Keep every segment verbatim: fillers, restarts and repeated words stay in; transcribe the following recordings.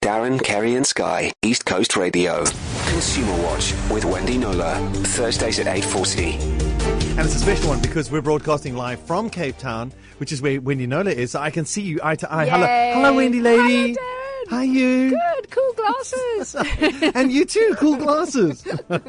Darren, Kerry and Sky, East Coast Radio. Consumer Watch with Wendy Nola, Thursdays at eight forty. And it's a special one because we're broadcasting live from Cape Town, which is where Wendy Nola is. So I can see you eye to eye. Yay. Hello, hello, Wendy lady. Hello, Darren. How are you? Good, cool glasses. And you too, cool glasses.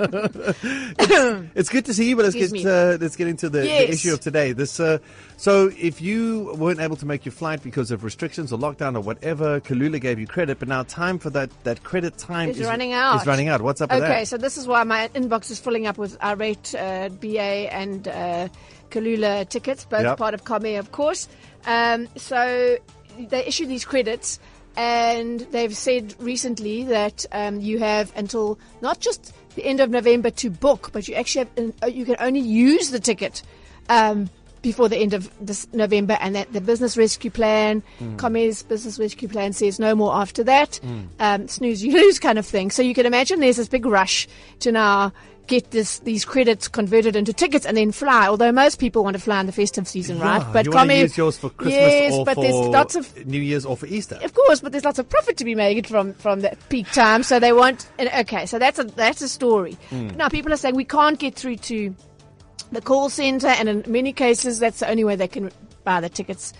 it's, it's good to see you, but let's Excuse get uh, let's get into the, Yes. the issue of today. This, uh, so if you weren't able to make your flight because of restrictions or lockdown or whatever, Kalula gave you credit, but now time for that, that credit time It's is running out. Is running out. What's up with that? Okay, so this is why my inbox is filling up with irate uh, B A and uh, Kalula tickets, both Yep. part of Comair, of course. Um, so they issue these credits, and they've said recently that um, you have until not just the end of November to book, but you actually have, uh, you can only use the ticket um, before the end of this November, and that the business rescue plan, mm. Comair's business rescue plan says no more after that. Mm. Um, snooze, you lose kind of thing. So you can imagine there's this big rush to now get this these credits converted into tickets and then fly. Although most people want to fly in the festive season, Yeah, right? But you want to Comair, use yours for Christmas yes, or but for there's lots of New Year's or for Easter. Of course, but there's lots of profit to be made from from that peak time. So they want. And okay, so that's a that's a story. Mm. Now people are saying we can't get through to the call center, and in many cases that's the only way they can buy the tickets.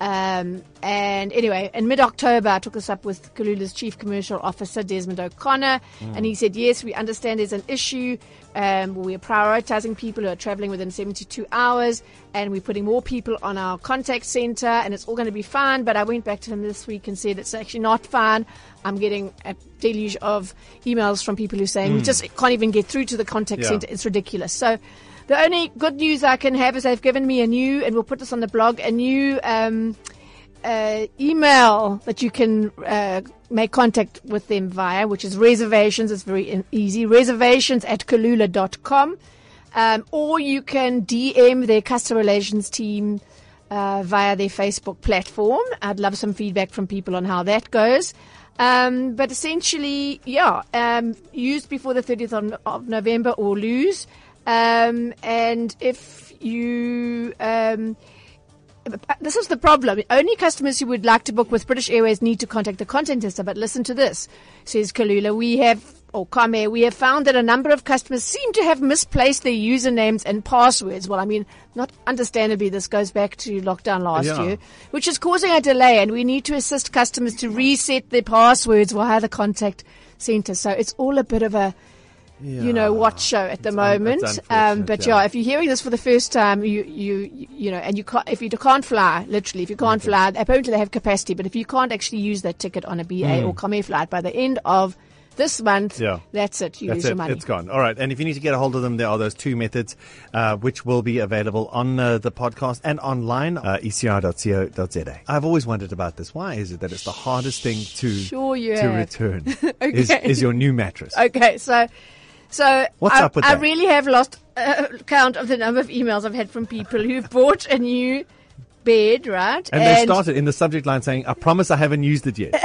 Um, and anyway, in mid-October, I took this up with Kalula's Chief Commercial Officer, Desmond O'Connor, mm. and he said, yes, we understand there's an issue. Um, we're prioritizing people who are traveling within seventy-two hours, and we're putting more people on our contact center, and it's all going to be fine. But I went back to him this week and said it's actually not fine. I'm getting a deluge of emails from people who are saying mm. we just can't even get through to the contact yeah. center. It's ridiculous. So the only good news I can have is they've given me a new, and we'll put this on the blog, a new um, uh, email that you can uh, make contact with them via, which is reservations. It's very easy. Reservations at kalula dot com. Um, or you can D M their customer relations team uh, via their Facebook platform. I'd love some feedback from people on how that goes. Um, but essentially, yeah, um, use before the thirtieth of, of November or lose. Um, and if you, um, this is the problem. Only customers who would like to book with British Airways need to contact the content tester. But listen to this, says Kalula. We have, or Comair, we have found that a number of customers seem to have misplaced their usernames and passwords. Well, I mean, not understandably, this goes back to lockdown last yeah. year, which is causing a delay. And we need to assist customers to reset their passwords via the contact center. So it's all a bit of a, Yeah. you know, watch show at the It's moment. un- it's um, but yeah. yeah, if you're hearing this for the first time, you, you, you know, and you can't, if you can't fly, literally, if you can't Okay. fly, apparently they have capacity, but if you can't actually use that ticket on a B A Mm. or Comair flight by the end of this month, Yeah. that's it. You That's lose it. your money. It's gone. All right. And if you need to get a hold of them, there are those two methods, uh, which will be available on uh, the podcast and online, uh, e c r dot co dot z a. I've always wondered about this. Why is it that it's the hardest thing to, Sure you to have. return Okay. is, is your new mattress? Okay, so, so What's I, up with I that? really have lost uh, count of the number of emails I've had from people who've bought a new bed, right? And, they started in the subject line saying, I promise I haven't used it yet.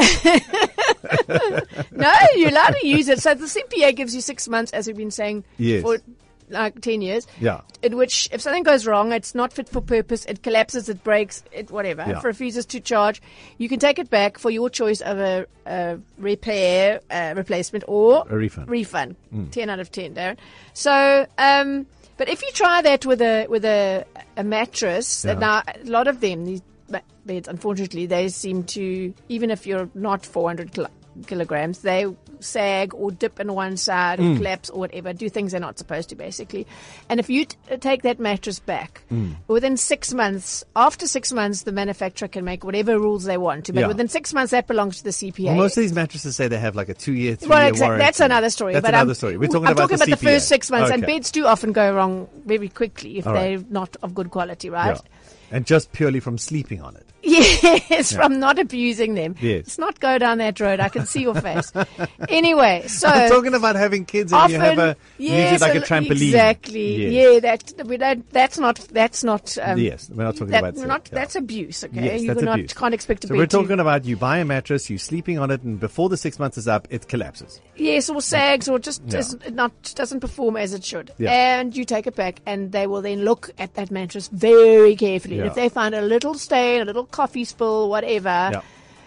No, you're allowed to use it. So the C P A gives you six months, as we've been saying Yes. for like ten years. Yeah. In which, if something goes wrong, it's not fit for purpose, it collapses, it breaks, it whatever, Yeah. it refuses to charge, you can take it back for your choice of a, a repair, uh, replacement, or A refund. Refund. ten out of ten, Darren. So, um, but if you try that with a with a a mattress, Yeah. now a lot of them, these ba- beds, unfortunately, they seem to, even if you're not four hundred kilo- kilograms, they sag or dip in one side or Mm. collapse or whatever, do things they're not supposed to, basically. And if you t- take that mattress back, Mm. within six months, after six months, the manufacturer can make whatever rules they want to, but Yeah. within six months, that belongs to the C P A. Well, most of these mattresses say they have like a two-year, three-year Well, exactly. warranty. That's another story. That's but another I'm, story. We're talking I'm about talking the about the C P A. first six months, and Okay. beds do often go wrong very quickly if All they're right. not of good quality, right? Yeah. And just purely from sleeping on it. Yes, from not abusing them. Yes. Let's not go down that road. I can see your face. Anyway, so I'm talking about having kids and often, you have a you use yes, it like a uh, trampoline. Exactly. Yes. Yeah, that we don't. That's not. That's not. Um, Yes, we're not talking that, about we're sex, not. yeah. That's abuse. Okay, Yes, you that's not, abuse. can't expect to So be. we're talking about you buy a mattress, you sleeping on it, and before the six months is up, it collapses. Yes, or sags, or just Yeah. is not doesn't perform as it should, Yeah. and you take it back, and they will then look at that mattress very carefully. And Yeah. if they find a little stain, a little coffee spill, whatever, Yeah.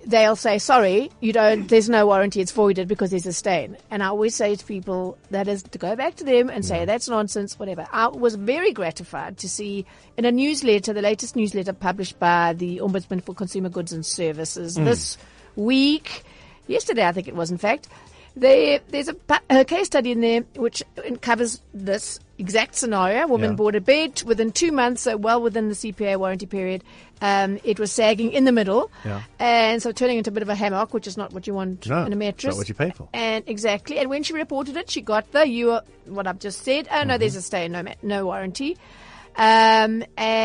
they'll say, sorry, you don't, there's no warranty, it's voided because there's a stain. And I always say to people, that is to go back to them and say, that's nonsense, whatever. I was very gratified to see in a newsletter, the latest newsletter published by the Ombudsman for Consumer Goods and Services mm. this week, yesterday I think it was in fact, There, there's a, a case study in there which covers this exact scenario. A woman Yeah. bought a bed within two months, so well within the C P A warranty period. Um, it was sagging in the middle, Yeah. and so turning into a bit of a hammock, which is not what you want No, in a it's mattress. not what you pay for. And exactly. And when she reported it, she got the you are, what I've just said. Oh no, Mm-hmm. there's a stay, no ma- no warranty. Um,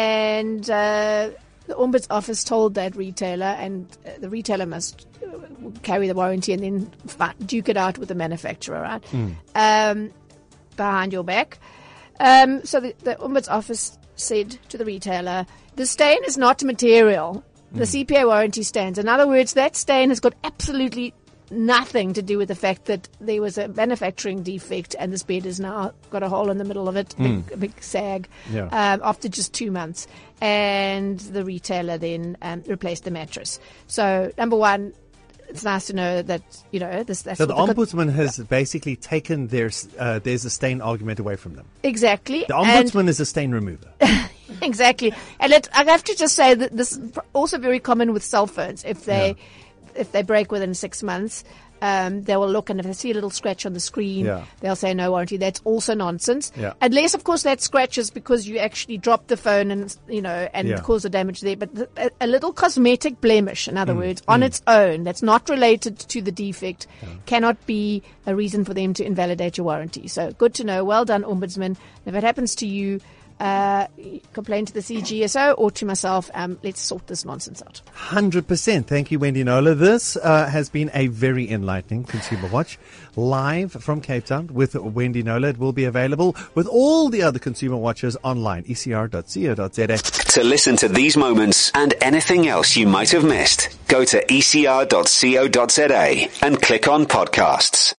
and uh, the Ombuds office told that retailer, and uh, the retailer must uh, carry the warranty and then fi- duke it out with the manufacturer, right? Mm. Um, behind your back. Um, so the, the Ombuds office said to the retailer, the stain is not material. The C P A warranty stands. In other words, that stain has got absolutely nothing to do with the fact that there was a manufacturing defect and this bed has now got a hole in the middle of it, big, a big sag, Yeah. um, after just two months. And the retailer then um, replaced the mattress. So, number one, it's nice to know that, you know, this, that's So the what Ombudsman has basically taken their, uh, there's a stain argument away from them. exactly. The And- Ombudsman is a stain remover. Exactly. And let, I have to just say that this is pr- also very common with cell phones. If they, if they break within six months, um, they will look, and if they see a little scratch on the screen, Yeah. they'll say no warranty. That's also nonsense. Yeah. Unless, of course, that scratch is because you actually dropped the phone and, you know, and Yeah. caused the damage there. But th- a, a little cosmetic blemish, in Mm. other words, on its own, that's not related to the defect, cannot be a reason for them to invalidate your warranty. So good to know. Well done, Ombudsman. If it happens to you, uh, complain to the C G S O or to myself. Um, let's sort this nonsense out. one hundred percent. Thank you, Wendy Nola. This uh, has been a very enlightening Consumer Watch live from Cape Town with Wendy Nola. It will be available with all the other Consumer Watches online, e c r dot co dot z a. To listen to these moments and anything else you might have missed, go to e c r dot co dot z a and click on podcasts.